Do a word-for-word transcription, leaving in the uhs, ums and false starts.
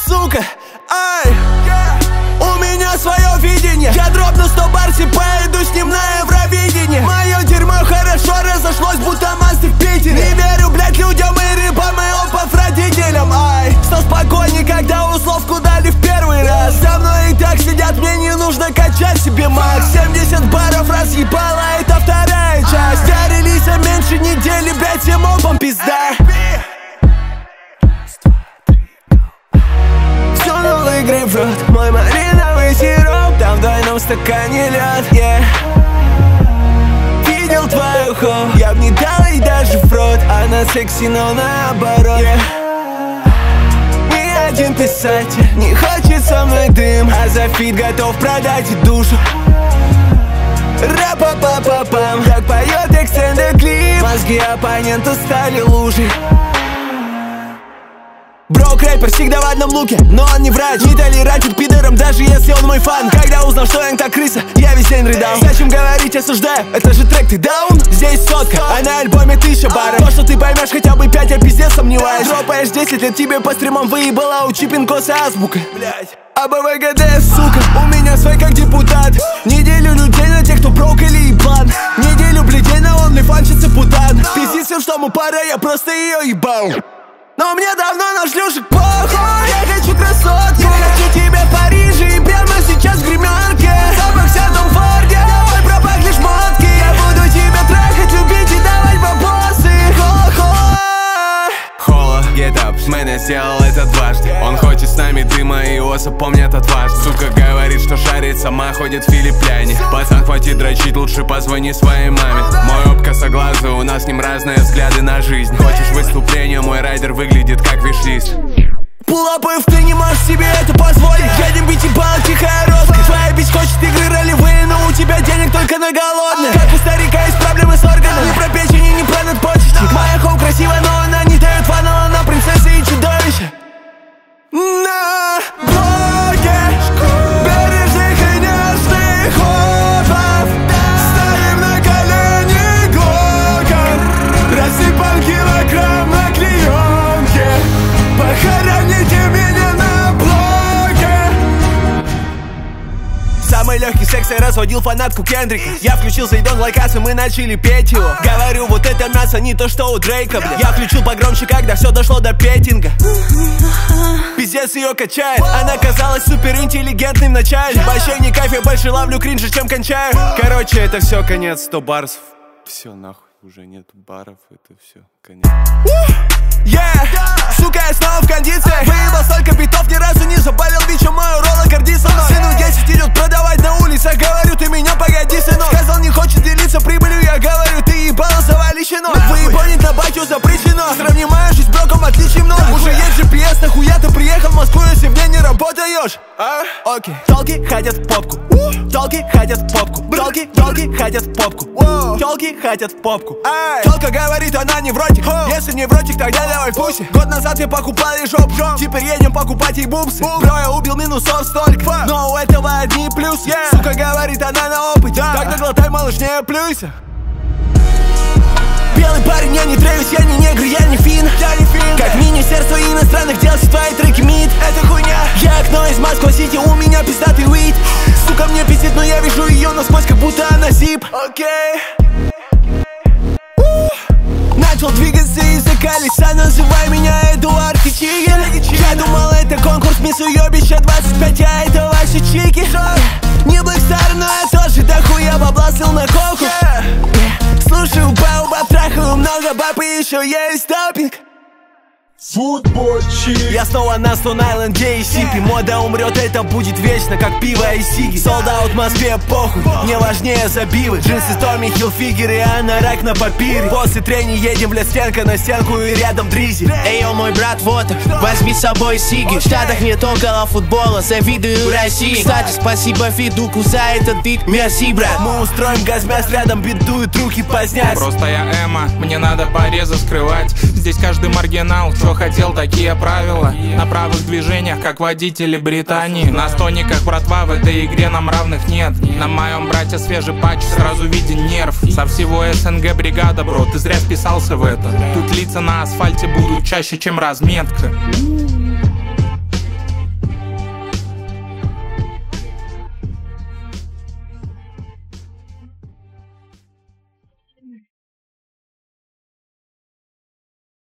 сука. Ай, у меня свое видение. Я дропну сто барси, поеду с ним на Евровидение. Мое дерьмо хорошо разошлось, будто масты в Питере. Не верю, блядь, людям и рыбам, и опов родителям. Ай, стал спокойней, когда условку дали в первый раз. За мной и так сидят, мне не нужно качать себе макс. Семьдесят баров разъебала, это вторая часть. До релиза меньше недели, блядь, всем опам пизда. Новый грейпфрут, мой малиновый сироп, там в двойном стакане лед, yeah. Видел твою хоу, я б не дал ей даже в рот. Она секси, но наоборот, yeah. Ни один писатель не хочет со мной дым, а за фит готов продать и душу. Ра-па-па-па-пам, как поет экстендед клип. Мозги оппоненту стали лужей. Брок рэпер всегда в одном луке, но он не врач. Не толератит пидором, даже если он мой фан. Когда узнал, что я так крыса, я весь день рыдал. Зачем говорить, осуждаю, это же трек, ты даун? Здесь сотка, а на альбоме тысяча баров. То, что ты поймешь хотя бы пять, я пиздец сомневаюсь. Дропаешь десять лет, тебе по стримам выебала, учи пин-код азбука. Блять. А БВГД, сука, у меня свой как депутат. Неделю людей на тех, кто брок или еблан. Неделю блядей на онлифанщице путан. Пиздец всем, что ему пора, я просто ее ебал. Но мне давно на шлюшек похуй. Я хочу красотку, я хочу тебя в Париже и прямо сейчас в гримерке. Запах вся в том Форде, давай пропахли шмотки. Я буду тебя трахать, любить и давать бабосы. Хо-хо. Холо, get up, Мэна сделал это дважды. Он хочет с нами дыма, и Оса помнят отважно. Сука говорит, что шарит, сама ходит в Филиппляне. Пацан, хватит дрочить, лучше позвони своей маме. Мой оп косоглазый, у нас с ним разные взгляды на жизнь. Хочешь выступление, мой райдер выглядит как виш-лист. Пулапыв, ты не можешь себе это позволить. Едем бить ебало, тихая роскошь. Твоя бич хочет игры ролевые, но у тебя денег только на голодных. Как у старика есть проблемы с органом. Ни про печень и ни про надпочечник. Моя хоу красивая, но она не дает фана. Она принцесса и чудовище. На блоке бережных и нежных опов. Ставим на колени глоков. Рассыпаем килограмм на клеенке. Похороните меня на блоке. Самый легкий секс я разводил фанатку Кендрика. Я включил Зайдон Лайкас, и мы начали петь его. Говорю, вот это мясо не то, что у Дрейка, бля. Я включил погромче, когда все дошло до петинга. Пиздец ее качает. Она казалась суперинтеллигентной в начале. Вообще не кайф, я больше ловлю кринжа, чем кончаю. Короче, это все, конец, сто барсов. Все, нахуй, уже нет баров, это все, конец. Yeah. Сука, я снова в кондициях. Выебал столько битов, ни разу не заболел бичом. Мой уролог горди со мной. Сыну десять идет продавать на улицах. Говорю, ты меня погоди, сынок. Сказал, не хочет делиться прибылью. Я говорю, ты ебало, завали щенок. Выебонит на батю запрещено. Сравнимаешь с броком, отличий много. Уже есть джи пи эс, нахуя ты приехал в Москву, если в ней не работаешь? А? Окей. Толки хотят в попку. Толки хотят в попку. Толки, толки хотят в попку. Толки хотят в попку. Толка говорит, она невротик. Если невротик, тогда давай пуси. Год назад я покупал ей жоп. Теперь едем покупать ей бубсы. Бро, я убил минусов столько, но у этого одни плюсы. Сука говорит, она на опыте. Тогда глотай, малыш, не плюйся. Белый парень, я не Трэвис, я не негр, я не фин. Я не фин. Как Министерство иностранных дел, все твои треки мид. Это хуйня. Я окно из Москва-Сити, у меня пиздатый уид. Сука мне пиздит, но я вижу ее насквозь, как будто она зип. Окей. Начал двигаться из-за колеса, называй меня Эдуард Кичигин. Я думал, это конкурс Мисс Уёбища двадцать пять, а это ваши чики. Не Блэкстар, но я тоже дохуя бабла слил на коку. Слушаю баубаб, трахаю много баб, и еще есть допинг. Футбольчик. Я снова на Стоун-Айленд, где и сипи. Мода умрет, это будет вечно, как пиво и сиги. Солдаут в Москве, похуй, мне важнее забивы. Джинсы Томми Хилфигер и анорак на папире. После трени едем в лес, стенка на стенку и рядом дризи. Эй, о, мой брат, вот возьми с собой сиги. В Штатах нет около футбола, завидую России. Кстати, спасибо Фидуку за этот бит, мерси, брат. Мы устроим газмяс рядом, бедуют руки позднять. Просто я Эма, мне надо порезы скрывать. Здесь каждый маргинал, что хотел, такие правила. На правых движениях, как водители Британии. На стониках, братва, в этой игре нам равных нет. На моем брате свежий патч, сразу виден нерв. Со всего СНГ бригада, бро, ты зря вписался в это. Тут лица на асфальте будут чаще, чем разметка.